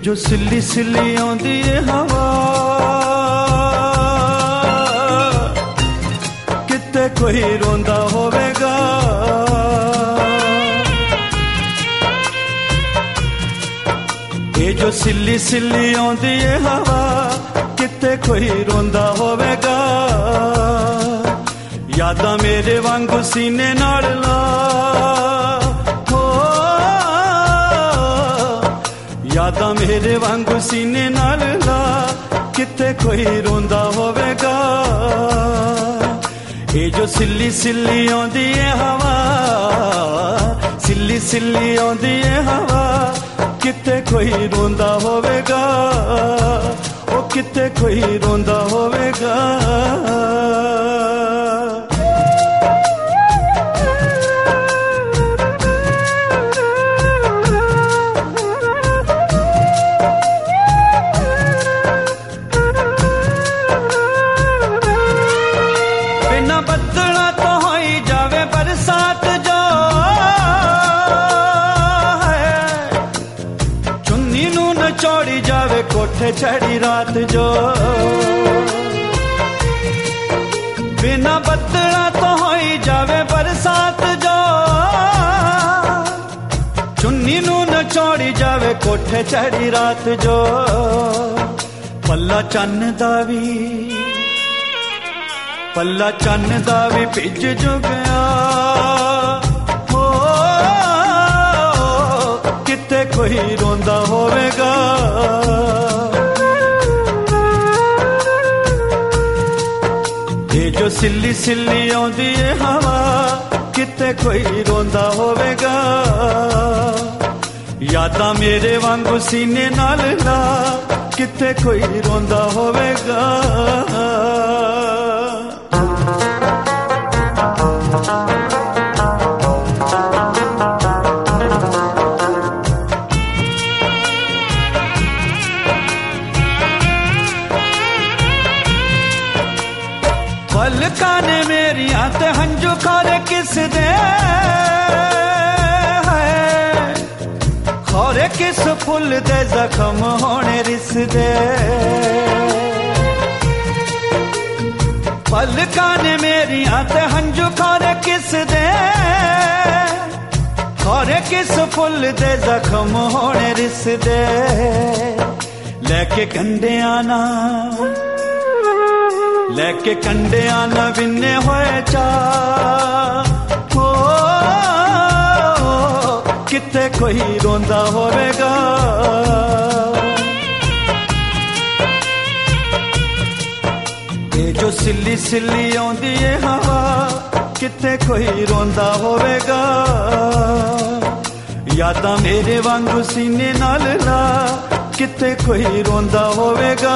जो सिल्ली सिल्ली आउंदी है हवा किते कोई रोंदा होवेगा ये जो सिल्ली सिल्ली आउंदी है हवा किते कोई रोंदा होवेगा यादां मेरे वांगू सीने नाल ला यादां मेरे वांगू सीने नाल ला किते कोई रोंदा होवेगा ये जो सिल्ली सिल्ली आउंदी है हवा सिल्ली सिल्ली आउंदी है हवा किते कोई रोंदा होवेगा ओ किते कोई रोंदा होवेगा चौड़ी जावे कोठे चढ़ी रात जो बिना बदला तो होई जावे बरसात जो चुन्नी नू न चौड़ी जावे कोठे चढ़ी रात जो पल्ला चन्न दा भी भिज जो गया हो किते कोई रोंदा होवेगा ये जो सिल्ली सिल्ली आउंदी है हवा किते कोई रोंदा होवेगा यादां मेरे वांगू सीने नाल ला किते कोई रोंदा होवेगा पलकां ने मेरियां ते हंजू खारे किस दे खोरे किस फुल दे जख्म होने रिस दे पलकां ने मेरियां ते हंजू खारे किस दे खोरे किस फुल दे जख्म होने रिस दे लेके कंडियां ना विन्ने होए चा हो किते कोई रोंदा होवेगा ये जो सिल्ली सिल्ली आउंदी है हवा किते कोई रोंदा होवेगा यादां मेरे वांगू सीने नाल ला किते कोई रोंदा होवेगा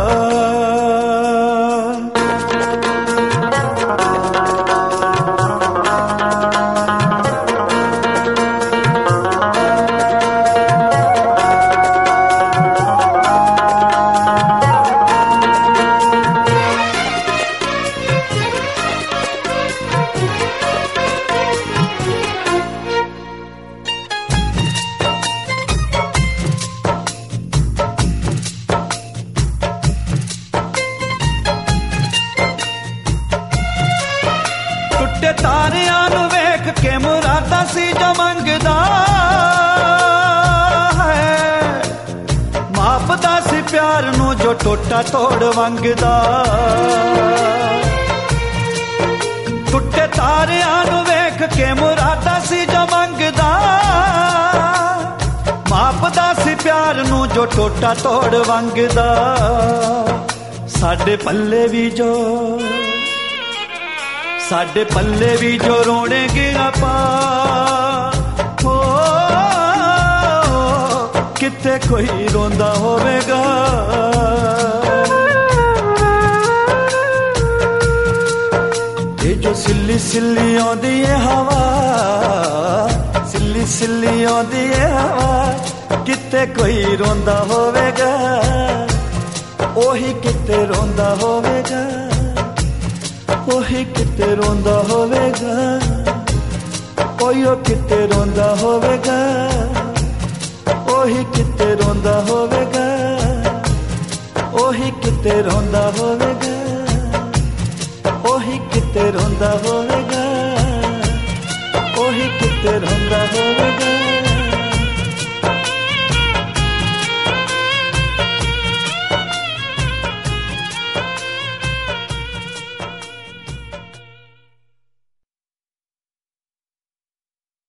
तारियां नू वेख के मुरादा सी जो मंगदा है मापदा सी प्यार नू जो टोटा तोड़ वंगदा टुटे तारियां नू वेख के मुरादा सी जो मंगदा मापदा सी प्यार नू जो टोटा तोड़ वंगदा साडे पल्ले भी जो रोने गिरा पा हो किते कोई रोंदा होवेगा ये जो सिल्ली सिल्ली आउंदी है हवा सिल्ली सिल्ली आउंदी है हवा किते कोई रोंदा होवेगा ओही किते रोंदा होवेगा ओही किते रोंदा होवेगा ओयो किते रोंदा होवेगा ओ ਉਹੀ ਕਿਤੇ ਰੋਂਦਾ ਹੋਵੇਗਾ, ਉਹੀ ਕਿਤੇ ਰੋਂਦਾ ਹੋਵੇਗਾ, ਉਹੀ ਕਿਤੇ ਰੋਂਦਾ ਹੋਵੇਗਾ, ਉਹੀ ਕਿਤੇ ਰੋਂਦਾ ਹੋਵੇਗਾ।